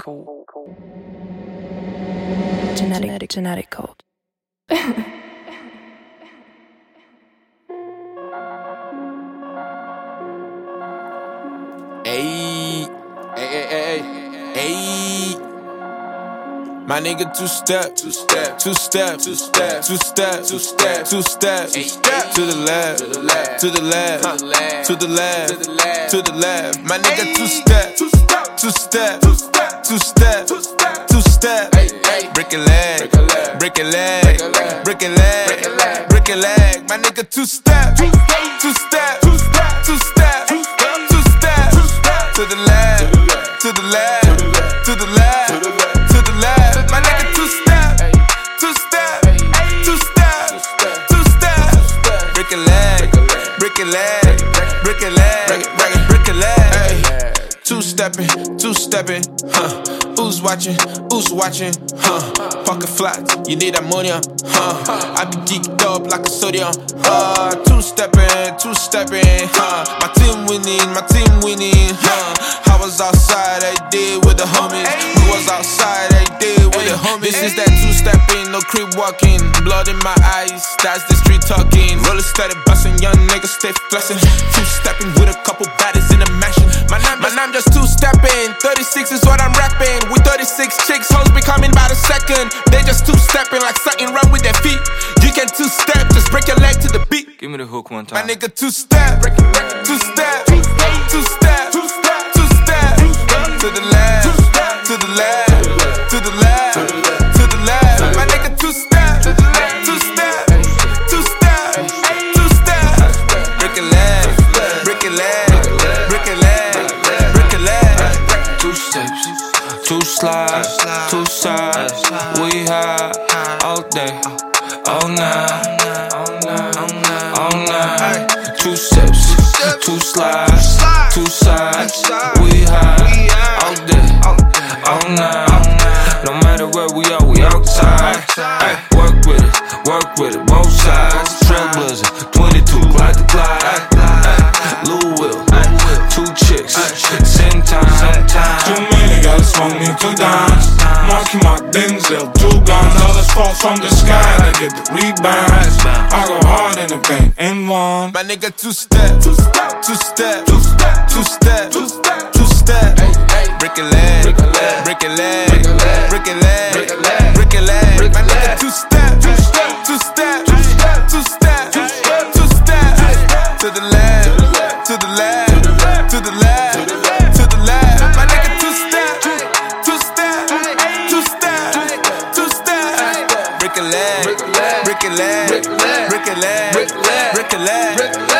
Genetic code. Ayy, ayy. My nigga two-step to the left, to the left. My nigga two-step, break a leg. My nigga two-step, to the left, My nigga two-step, break a leg. Two-stepping, Who's watching, Pocket flats, you need ammonia, I be geeked up like a sodium, two-stepping, My team winning, I was outside, I did with the homies. We was outside, I did with the homies. This is that two-stepping, no creep walking. Blood in my eyes, that's the street talking. Roller started busting, young niggas stay flexing. Two-stepping with a couple baddies in the mansion. I'm just two-stepping, 36 is what I'm rapping. With 36 chicks, hoes be coming by the second. They just two-stepping like something wrong with their feet. You can two-step, just break your leg to the beat. Give me the hook one time. My nigga two-step, two-step. To the left. My nigga two-step. Break a leg. Two steps, two slides, two sides. We high all day, all night. Two steps, two slides, two sides. We high all day, all night. No matter where we are, we outside. Ay, work with it, both sides. Trailblazer, 22, glide to glide. Lou Will, two chicks, same time. Too many gotta smoke me 2 dimes. Marky Mark Denzel, 2 guns. All this fall from the sky to get the rebounds. I go hard in the paint and one. My nigga two-step. Break a leg. My nigga two-step. To the left. My nigga two-step. Break a leg.